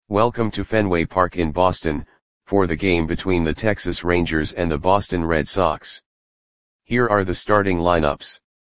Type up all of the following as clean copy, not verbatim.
Welcome to Fenway Park in Boston, for the game between the Texas Rangers and the Boston Red Sox. Here are the starting lineups.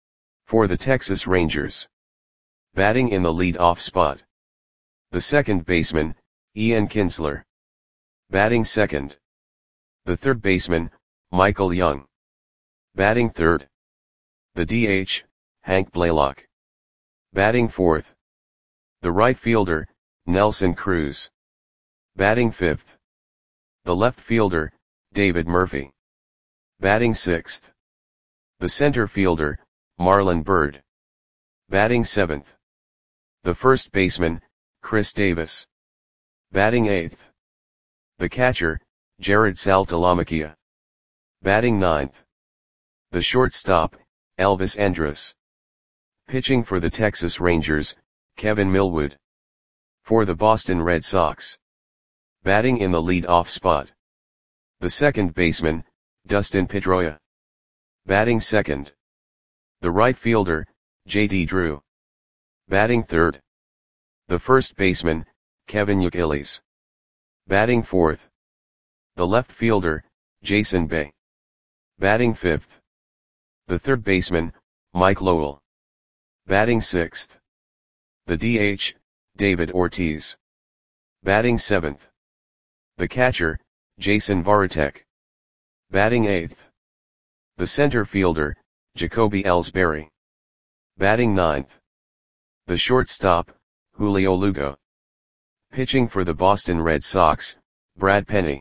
For the Texas Rangers. Batting in the lead-off spot. The second baseman, Ian Kinsler. Batting second. The third baseman, Michael Young. Batting third. The DH, Hank Blaylock. Batting fourth. The right fielder, Nelson Cruz. Batting fifth. The left fielder, David Murphy. Batting sixth. The center fielder, Marlon Byrd. Batting seventh. The first baseman, Chris Davis. Batting eighth. The catcher, Jared Saltalamacchia. Batting ninth. The shortstop, Elvis Andrus. Pitching for the Texas Rangers, Kevin Millwood. For the Boston Red Sox. Batting in the lead-off spot. The second baseman, Dustin Pedroia. Batting second. The right fielder, J.D. Drew. Batting third. The first baseman, Kevin Youkilis. Batting fourth. The left fielder, Jason Bay. Batting fifth. The third baseman, Mike Lowell. Batting sixth. The DH, David Ortiz. Batting seventh. The catcher, Jason Varitek. Batting eighth. The center fielder, Jacoby Ellsbury. Batting ninth. The shortstop, Julio Lugo. Pitching for the Boston Red Sox, Brad Penny.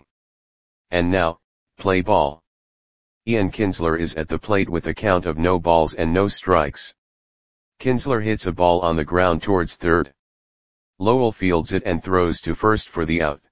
And now, play ball. Ian Kinsler is at the plate with a count of no balls and no strikes. Kinsler hits a ball on the ground towards third. Lowell fields it and throws to first for the out.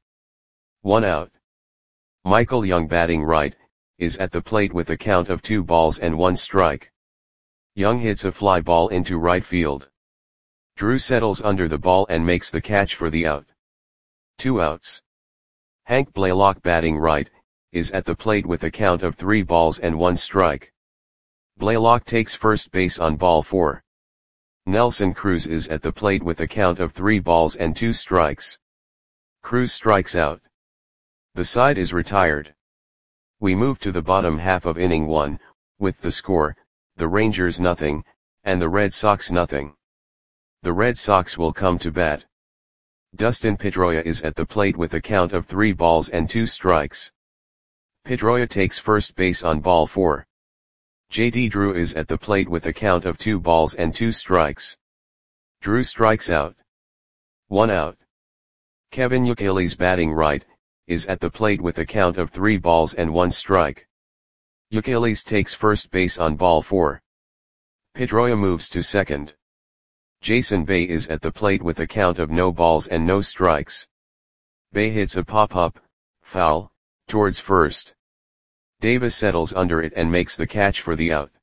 1 out. Michael Young, batting right, is at the plate with a count of 2 balls and 1 strike. Young hits a fly ball into right field. Drew settles under the ball and makes the catch for the out. 2 outs. Hank Blaylock, batting right, is at the plate with a count of 3 balls and 1 strike. Blaylock takes first base on ball 4. Nelson Cruz is at the plate with a count of 3 balls and 2 strikes. Cruz strikes out. The side is retired. We move to the bottom half of inning 1, with the score, the Rangers nothing, and the Red Sox nothing. The Red Sox will come to bat. Dustin Pedroia is at the plate with a count of 3 balls and 2 strikes. Pedroia takes first base on ball 4. J.D. Drew is at the plate with a count of 2 balls and 2 strikes. Drew strikes out. 1 out. Kevin Youkilis, batting right, is at the plate with a count of 3 balls and 1 strike. Youkilis takes first base on ball 4. Pedroia moves to second. Jason Bay is at the plate with a count of no balls and no strikes. Bay hits a pop-up, foul, towards first. Davis settles under it and makes the catch for the out.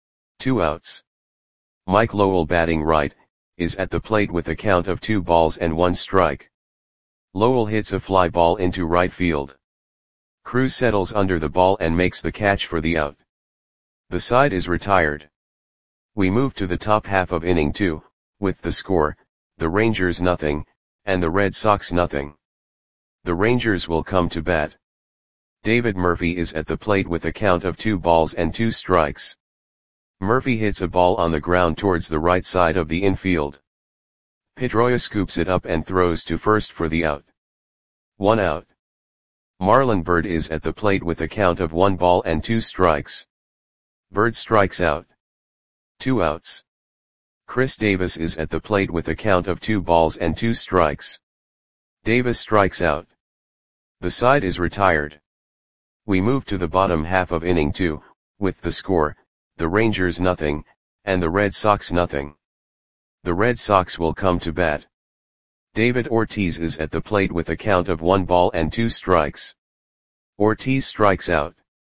2 outs. Mike Lowell, batting right, is at the plate with a count of 2 balls and 1 strike. Lowell hits a fly ball into right field. Cruz settles under the ball and makes the catch for the out. The side is retired. We move to the top half of inning 2, with the score, the Rangers nothing, and the Red Sox nothing. The Rangers will come to bat. David Murphy is at the plate with a count of 2 balls and 2 strikes. Murphy hits a ball on the ground towards the right side of the infield. Pedroia scoops it up and throws to first for the out. 1 out. Marlon Byrd is at the plate with a count of 1 ball and 2 strikes. Byrd strikes out. 2 outs. Chris Davis is at the plate with a count of 2 balls and 2 strikes. Davis strikes out. The side is retired. We move to the bottom half of inning 2, with the score, the Rangers nothing, and the Red Sox nothing. The Red Sox will come to bat. David Ortiz is at the plate with a count of 1 ball and 2 strikes. Ortiz strikes out.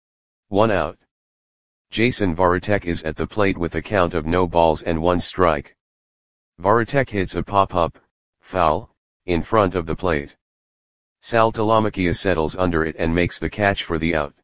1 out. Jason Varitek is at the plate with a count of no balls and 1 strike. Varitek hits a pop-up, foul, in front of the plate. Saltalamacchia settles under it and makes the catch for the out.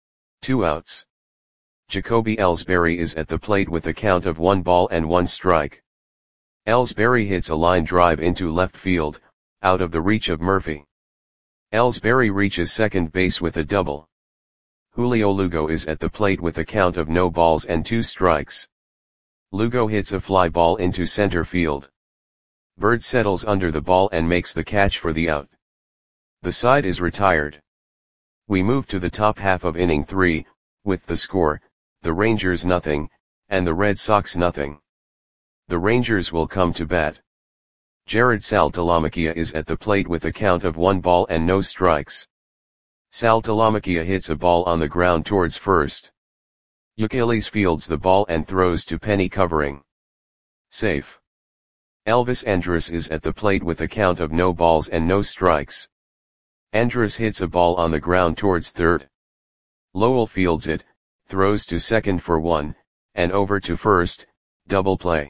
2 outs. Jacoby Ellsbury is at the plate with a count of 1 ball and 1 strike. Ellsbury hits a line drive into left field, out of the reach of Murphy. Ellsbury reaches second base with a double. Julio Lugo is at the plate with a count of no balls and 2 strikes. Lugo hits a fly ball into center field. Bird settles under the ball and makes the catch for the out. The side is retired. We move to the top half of inning 3, with the score, the Rangers nothing, and the Red Sox nothing. The Rangers will come to bat. Jared Saltalamacchia is at the plate with a count of 1 ball and no strikes. Saltalamacchia hits a ball on the ground towards first. Youkilis fields the ball and throws to Penny covering. Safe. Elvis Andrus is at the plate with a count of no balls and no strikes. Andrus hits a ball on the ground towards third. Lowell fields it, throws to second for 1, and over to first, double play.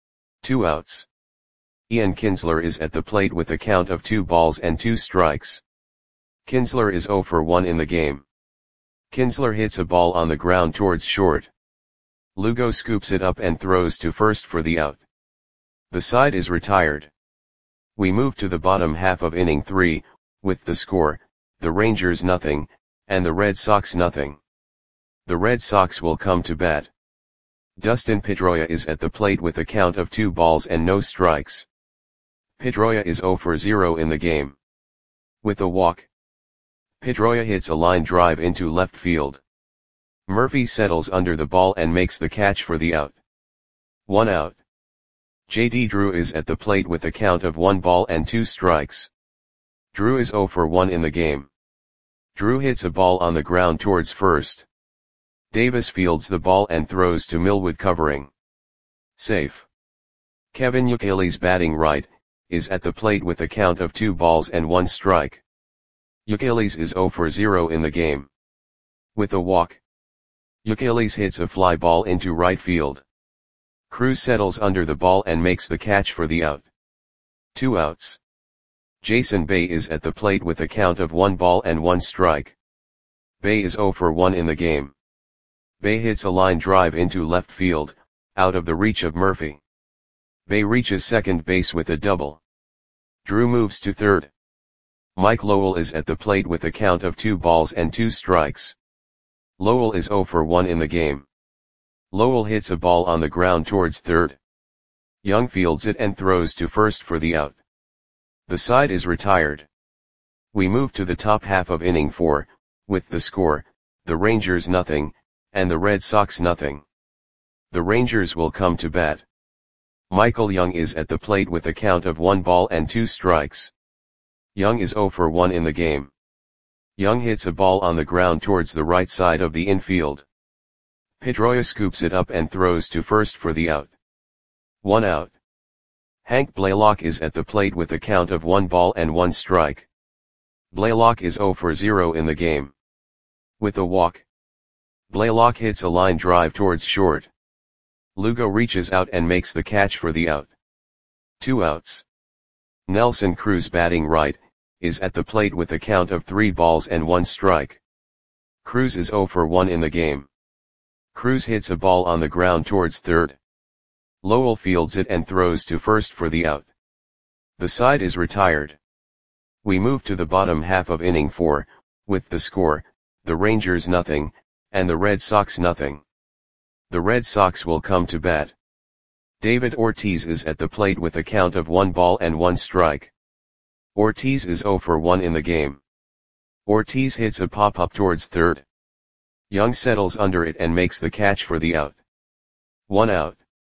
2 outs. Ian Kinsler is at the plate with a count of 2 balls and 2 strikes. Kinsler is 0 for 1 in the game. Kinsler hits a ball on the ground towards short. Lugo scoops it up and throws to first for the out. The side is retired. We move to the bottom half of inning 3, with the score, the Rangers nothing, and the Red Sox nothing. The Red Sox will come to bat. Dustin Pedroia is at the plate with a count of 2 balls and no strikes. Pedroia is 0 for 0 in the game. With a walk, Pedroia hits a line drive into left field. Murphy settles under the ball and makes the catch for the out. 1 out. J.D. Drew is at the plate with a count of 1 ball and 2 strikes. Drew is 0 for 1 in the game. Drew hits a ball on the ground towards first. Davis fields the ball and throws to Millwood covering. Safe. Kevin Youkilis batting right, is at the plate with a count of 2 balls and 1 strike. Youkilis is 0 for 0 in the game. With a walk, Youkilis hits a fly ball into right field. Cruz settles under the ball and makes the catch for the out. 2 outs. Jason Bay is at the plate with a count of 1 ball and 1 strike. Bay is 0 for 1 in the game. Bay hits a line drive into left field, out of the reach of Murphy. Bay reaches second base with a double. Drew moves to third. Mike Lowell is at the plate with a count of 2 balls and 2 strikes. Lowell is 0 for 1 in the game. Lowell hits a ball on the ground towards third. Young fields it and throws to first for the out. The side is retired. We move to the top half of inning 4, with the score, the Rangers nothing, and the Red Sox nothing. The Rangers will come to bat. Michael Young is at the plate with a count of 1 ball and 2 strikes. Young is 0 for 1 in the game. Young hits a ball on the ground towards the right side of the infield. Pedroia scoops it up and throws to first for the out. 1 out. Hank Blaylock is at the plate with a count of 1 ball and 1 strike. Blaylock is 0 for 0 in the game. With a walk, Blaylock hits a line drive towards short. Lugo reaches out and makes the catch for the out. 2 outs. Nelson Cruz batting right, is at the plate with a count of 3 balls and 1 strike. Cruz is 0 for 1 in the game. Cruz hits a ball on the ground towards third. Lowell fields it and throws to first for the out. The side is retired. We move to the bottom half of inning 4, with the score, the Rangers nothing, and the Red Sox nothing. The Red Sox will come to bat. David Ortiz is at the plate with a count of 1 ball and 1 strike. Ortiz is 0 for 1 in the game. Ortiz hits a pop-up towards third. Young settles under it and makes the catch for the out. 1 out.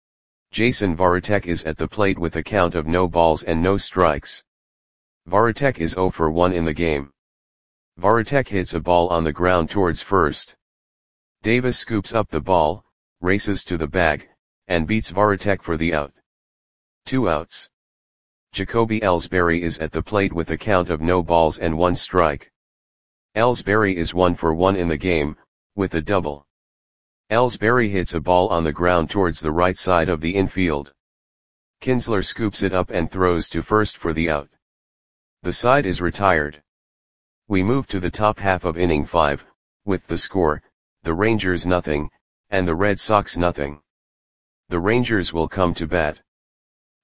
Jason Varitek is at the plate with a count of no balls and no strikes. Varitek is 0 for 1 in the game. Varitek hits a ball on the ground towards first. Davis scoops up the ball, races to the bag, and beats Varitek for the out. 2 outs. Jacoby Ellsbury is at the plate with a count of no balls and 1 strike. Ellsbury is 1 for 1 in the game, with a double. Ellsbury hits a ball on the ground towards the right side of the infield. Kinsler scoops it up and throws to first for the out. The side is retired. We move to the top half of inning 5, with the score, the Rangers nothing, and the Red Sox nothing. The Rangers will come to bat.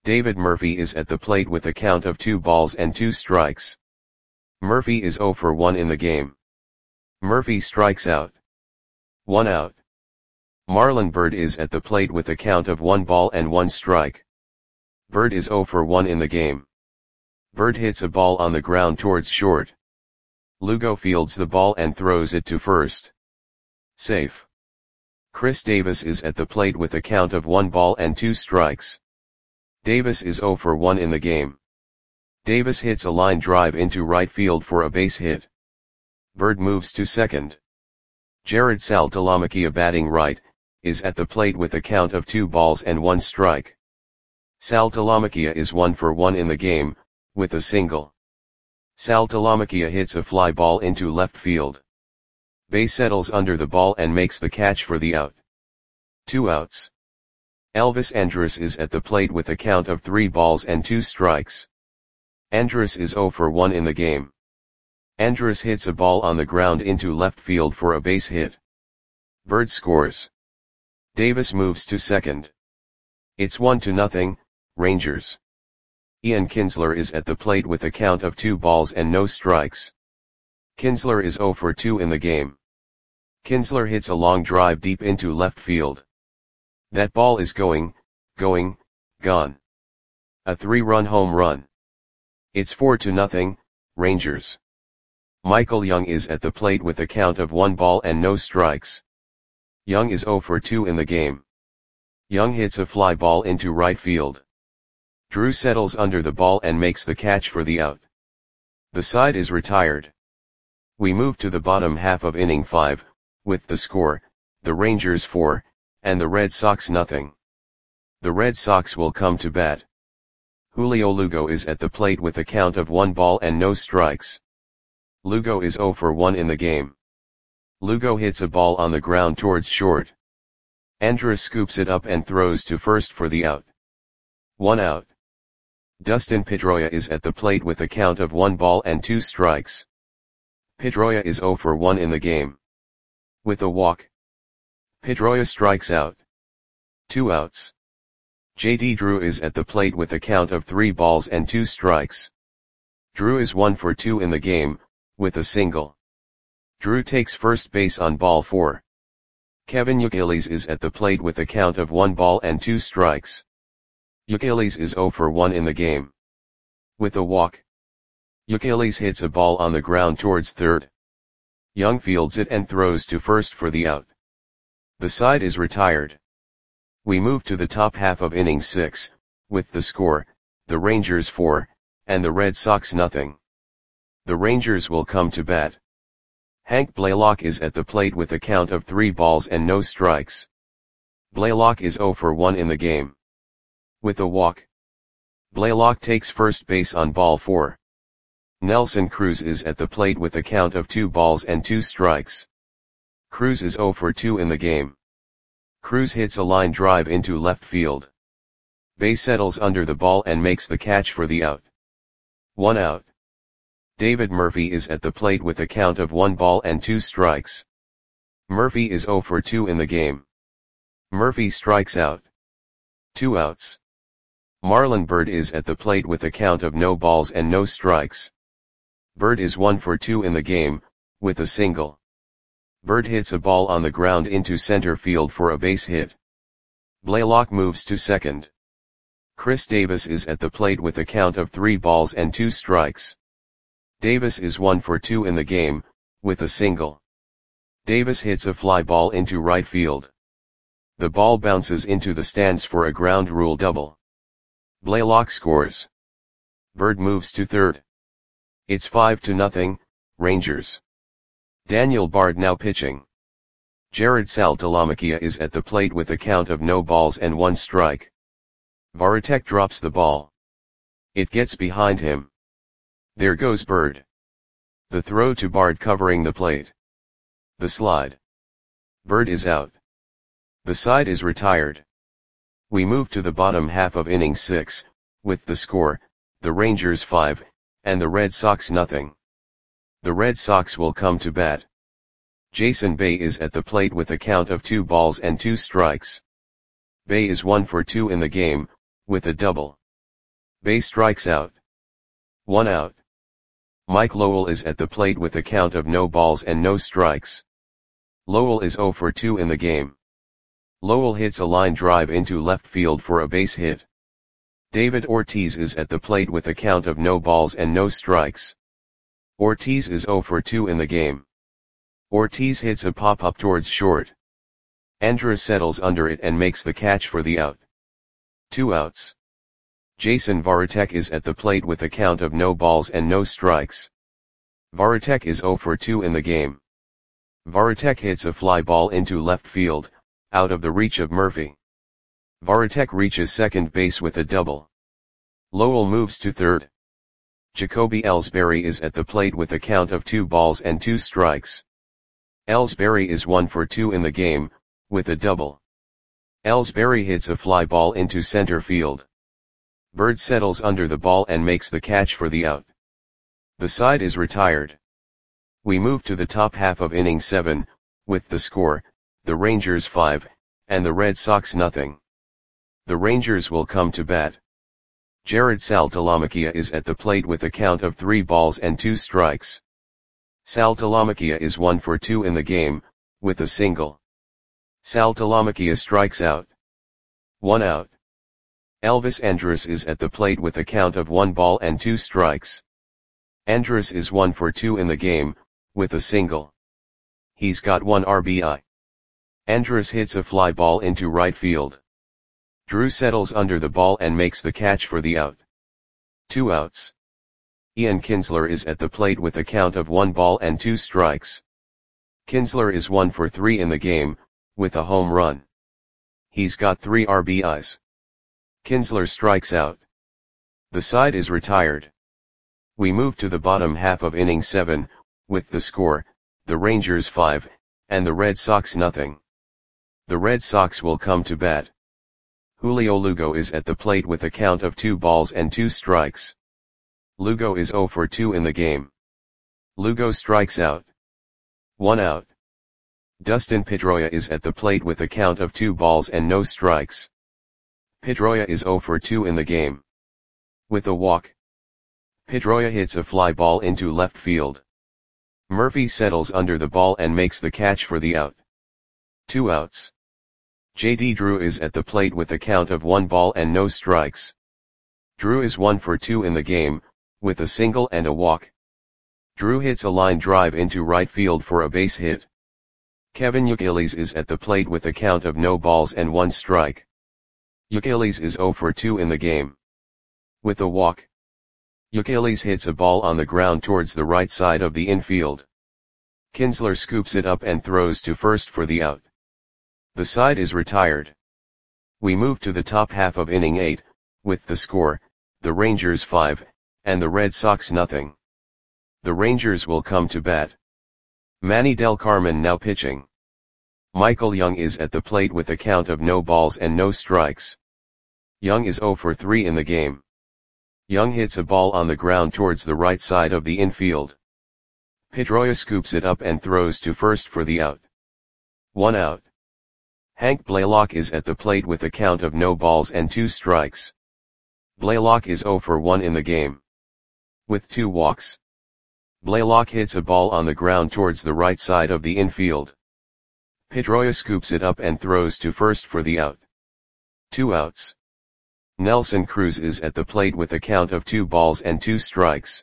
David Murphy is at the plate with a count of 2 balls and 2 strikes. Murphy is 0 for 1 in the game. Murphy strikes out. 1 out. Marlon Byrd is at the plate with a count of 1 ball and 1 strike. Byrd is 0 for 1 in the game. Byrd hits a ball on the ground towards short. Lugo fields the ball and throws it to first. Safe. Chris Davis is at the plate with a count of 1 ball and 2 strikes. Davis is 0 for 1 in the game. Davis hits a line drive into right field for a base hit. Byrd moves to second. Jared Saltalamacchia, batting right, is at the plate with a count of 2 balls and 1 strike. Saltalamacchia is 1 for 1 in the game, with a single. Saltalamacchia hits a fly ball into left field. Bay settles under the ball and makes the catch for the out. 2 outs. Elvis Andrus is at the plate with a count of 3 balls and 2 strikes. Andrus is 0 for 1 in the game. Andrus hits a ball on the ground into left field for a base hit. Byrd scores. Davis moves to second. It's 1-0, Rangers. Ian Kinsler is at the plate with a count of 2 balls and no strikes. Kinsler is 0 for 2 in the game. Kinsler hits a long drive deep into left field. That ball is gone. A 3-run home run. It's 4-0, Rangers. Michael Young is at the plate with a count of 1 ball and no strikes. Young is 0 for 2 in the game. Young hits a fly ball into right field. Drew settles under the ball and makes the catch for the out. The side is retired. We move to the bottom half of inning 5, with the score, the Rangers 4, and the Red Sox nothing. The Red Sox will come to bat. Julio Lugo is at the plate with a count of 1 ball and no strikes. Lugo is 0 for 1 in the game. Lugo hits a ball on the ground towards short. Andrus scoops it up and throws to first for the out. 1 out. Dustin Pedroia is at the plate with a count of 1 ball and 2 strikes. Pedroia is 0 for 1 in the game. With a walk, Pedroia strikes out. 2 outs. J.D. Drew is at the plate with a count of 3 balls and 2 strikes. Drew is 1 for 2 in the game, with a single. Drew takes first base on ball 4. Kevin Youkilis is at the plate with a count of 1 ball and 2 strikes. Youkilis is 0 for 1 in the game. With a walk, Youkilis hits a ball on the ground towards third. Young fields it and throws to first for the out. The side is retired. We move to the top half of inning 6, with the score, the Rangers 4, and the Red Sox nothing. The Rangers will come to bat. Hank Blaylock is at the plate with a count of 3 balls and no strikes. Blaylock is 0 for 1 in the game. With a walk, Blaylock takes first base on ball 4. Nelson Cruz is at the plate with a count of 2 balls and 2 strikes. Cruz is 0 for 2 in the game. Cruz hits a line drive into left field. Bay settles under the ball and makes the catch for the out. 1 out. David Murphy is at the plate with a count of 1 ball and 2 strikes. Murphy is 0 for 2 in the game. Murphy strikes out. 2 outs. Marlon Byrd is at the plate with a count of no balls and no strikes. Byrd is 1 for 2 in the game, with a single. Byrd hits a ball on the ground into center field for a base hit. Blaylock moves to second. Chris Davis is at the plate with a count of 3 balls and 2 strikes. Davis is 1 for 2 in the game, with a single. Davis hits a fly ball into right field. The ball bounces into the stands for a ground rule double. Blaylock scores. Byrd moves to third. It's 5-0, Rangers. Daniel Bard now pitching. Jared Saltalamacchia is at the plate with a count of no balls and 1 strike. Varitek drops the ball. It gets behind him. There goes Byrd. The throw to Bard covering the plate. The slide. Byrd is out. The side is retired. We move to the bottom half of inning 6, with the score, the Rangers 5, and the Red Sox nothing. The Red Sox will come to bat. Jason Bay is at the plate with a count of 2 balls and 2 strikes. Bay is 1 for 2 in the game, with a double. Bae strikes out. 1 out. Mike Lowell is at the plate with a count of no balls and no strikes. Lowell is 0 for 2 in the game. Lowell hits a line drive into left field for a base hit. David Ortiz is at the plate with a count of no balls and no strikes. Ortiz is 0 for 2 in the game. Ortiz hits a pop-up towards short. Andrus settles under it and makes the catch for the out. 2 outs. Jason Varitek is at the plate with a count of no balls and no strikes. Varitek is 0 for 2 in the game. Varitek hits a fly ball into left field, out of the reach of Murphy. Varitek reaches second base with a double. Lowell moves to third. Jacoby Ellsbury is at the plate with a count of 2 balls and 2 strikes. Ellsbury is 1 for 2 in the game, with a double. Ellsbury hits a fly ball into center field. Bird settles under the ball and makes the catch for the out. The side is retired. We move to the top half of inning 7, with the score, the Rangers 5, and the Red Sox nothing. The Rangers will come to bat. Jared Saltalamacchia is at the plate with a count of 3 balls and 2 strikes. Saltalamacchia is 1 for 2 in the game, with a single. Saltalamacchia strikes out. 1 out. Elvis Andrus is at the plate with a count of 1 ball and 2 strikes. Andrus is 1 for 2 in the game, with a single. He's got 1 RBI. Andrus hits a fly ball into right field. Drew settles under the ball and makes the catch for the out. 2 outs. Ian Kinsler is at the plate with a count of 1 ball and 2 strikes. Kinsler is 1 for 3 in the game, with a home run. He's got 3 RBIs. Kinsler strikes out. The side is retired. We move to the bottom half of inning 7, with the score, the Rangers 5, and the Red Sox nothing. The Red Sox will come to bat. Julio Lugo is at the plate with a count of 2 balls and 2 strikes. Lugo is 0 for 2 in the game. Lugo strikes out. 1 out. Dustin Pedroia is at the plate with a count of 2 balls and no strikes. Pedroia is 0 for 2 in the game. With a walk. Pedroia hits a fly ball into left field. Murphy settles under the ball and makes the catch for the out. 2 outs. J.D. Drew is at the plate with a count of 1 ball and no strikes. Drew is 1 for 2 in the game, with a single and a walk. Drew hits a line drive into right field for a base hit. Kevin Youkilis is at the plate with a count of no balls and 1 strike. Youkilis is 0 for 2 in the game. With a walk. Youkilis hits a ball on the ground towards the right side of the infield. Kinsler scoops it up and throws to first for the out. The side is retired. We move to the top half of inning 8, with the score, the Rangers 5, and the Red Sox nothing. The Rangers will come to bat. Manny Del Carmen now pitching. Michael Young is at the plate with a count of no balls and no strikes. Young is 0 for 3 in the game. Young hits a ball on the ground towards the right side of the infield. Pedroia scoops it up and throws to first for the out. 1 out. Hank Blaylock is at the plate with a count of no balls and 2 strikes. Blaylock is 0 for 1 in the game. With 2 walks. Blaylock hits a ball on the ground towards the right side of the infield. Pedroia scoops it up and throws to first for the out. 2 outs. Nelson Cruz is at the plate with a count of 2 balls and 2 strikes.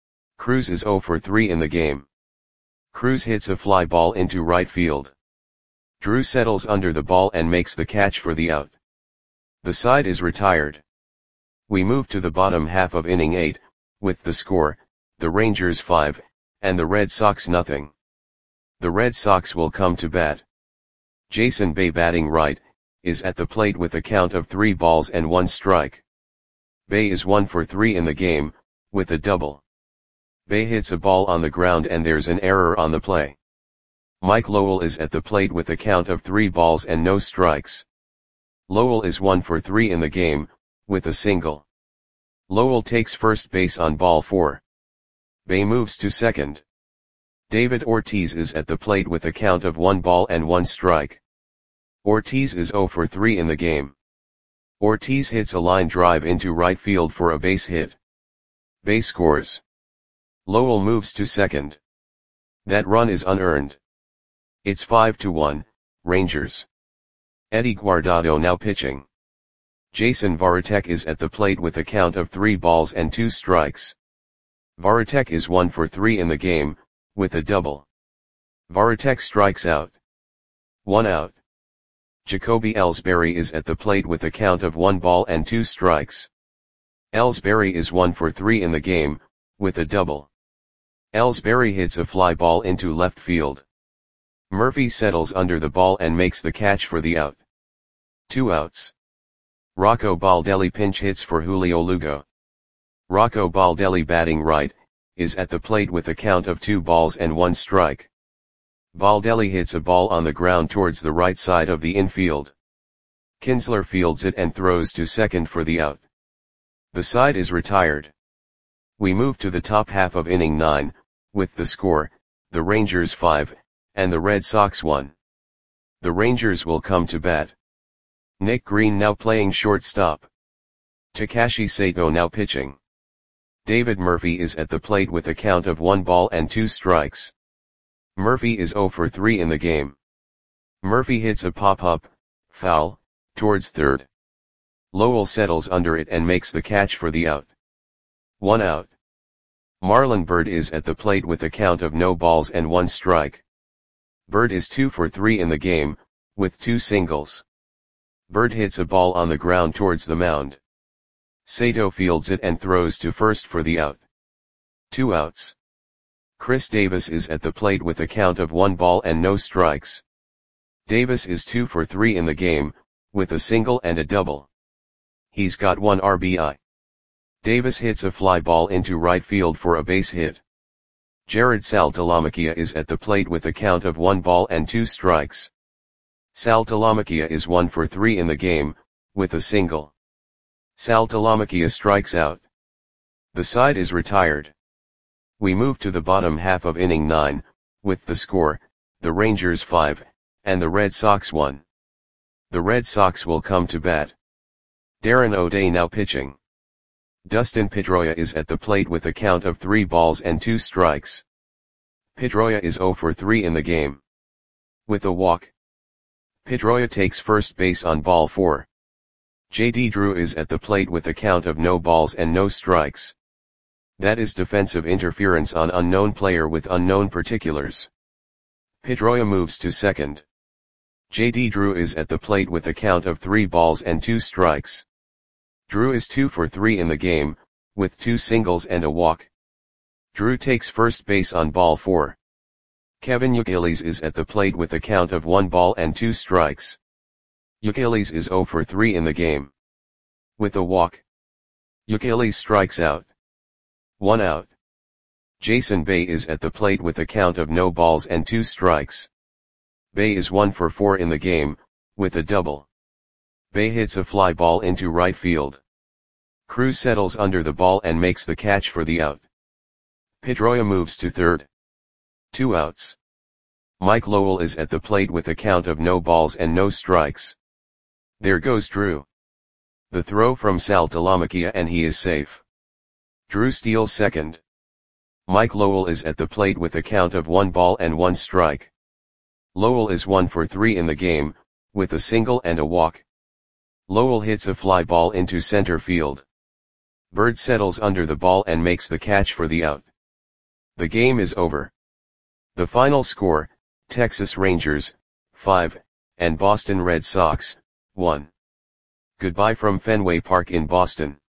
Cruz is 0 for 3 in the game. Cruz hits a fly ball into right field. Drew settles under the ball and makes the catch for the out. The side is retired. We move to the bottom half of inning 8, with the score, the Rangers 5, and the Red Sox nothing. The Red Sox will come to bat. Jason Bay batting right, is at the plate with a count of 3 balls and 1 strike. Bay is 1 for 3 in the game, with a double. Bay hits a ball on the ground and there's an error on the play. Mike Lowell is at the plate with a count of 3 balls and no strikes. Lowell is 1 for 3 in the game, with a single. Lowell takes first base on ball 4. Bay moves to second. David Ortiz is at the plate with a count of 1 ball and 1 strike. Ortiz is 0 for 3 in the game. Ortiz hits a line drive into right field for a base hit. Base scores. Lowell moves to second. That run is unearned. It's 5-1, Rangers. Eddie Guardado now pitching. Jason Varitek is at the plate with a count of 3 balls and 2 strikes. Varitek is 1 for 3 in the game, with a double. Varitek strikes out. 1 out. Jacoby Ellsbury is at the plate with a count of 1 ball and 2 strikes. Ellsbury is 1 for 3 in the game, with a double. Ellsbury hits a fly ball into left field. Murphy settles under the ball and makes the catch for the out. 2 outs. Rocco Baldelli pinch hits for Julio Lugo. Rocco Baldelli, batting right, is at the plate with a count of 2 balls and 1 strike. Baldelli hits a ball on the ground towards the right side of the infield. Kinsler fields it and throws to second for the out. The side is retired. We move to the top half of inning 9, with the score, the Rangers 5, and the Red Sox 1. The Rangers will come to bat. Nick Green now playing shortstop. Takashi Sato now pitching. David Murphy is at the plate with a count of 1 ball and 2 strikes. Murphy is 0 for 3 in the game. Murphy hits a pop-up, foul, towards third. Lowell settles under it and makes the catch for the out. 1 out. Marlon Byrd is at the plate with a count of no balls and 1 strike. Byrd is 2 for 3 in the game, with 2 singles. Byrd hits a ball on the ground towards the mound. Sato fields it and throws to first for the out. 2 outs. Chris Davis is at the plate with a count of 1 ball and no strikes. Davis is 2 for 3 in the game, with a single and a double. He's got 1 RBI. Davis hits a fly ball into right field for a base hit. Jared Saltalamacchia is at the plate with a count of 1 ball and 2 strikes. Saltalamacchia is 1 for 3 in the game, with a single. Saltalamacchia strikes out. The side is retired. We move to the bottom half of inning 9, with the score, the Rangers 5, and the Red Sox 1. The Red Sox will come to bat. Darren O'Day now pitching. Dustin Pedroia is at the plate with a count of 3 balls and 2 strikes. Pedroia is 0 for 3 in the game. With a walk. Pedroia takes first base on ball 4. J.D. Drew is at the plate with a count of no balls and no strikes. That is defensive interference on unknown player with unknown particulars. Pedroia moves to second. J.D. Drew is at the plate with a count of 3 balls and 2 strikes. Drew is 2 for 3 in the game, with 2 singles and a walk. Drew takes first base on ball 4. Kevin Youkilis is at the plate with a count of 1 ball and 2 strikes. Youkilis is 0 for 3 in the game. With a walk. Youkilis strikes out. 1 out. Jason Bay is at the plate with a count of no balls and 2 strikes. Bay is 1 for 4 in the game, with a double. Bay hits a fly ball into right field. Cruz settles under the ball and makes the catch for the out. Pedroia moves to third. 2 outs. Mike Lowell is at the plate with a count of no balls and no strikes. There goes Drew. The throw from Saltalamacchia and he is safe. Drew steals second. Mike Lowell is at the plate with a count of 1 ball and 1 strike. Lowell is 1 for 3 in the game, with a single and a walk. Lowell hits a fly ball into center field. Byrd settles under the ball and makes the catch for the out. The game is over. The final score, Texas Rangers, 5, and Boston Red Sox, 1. Goodbye from Fenway Park in Boston.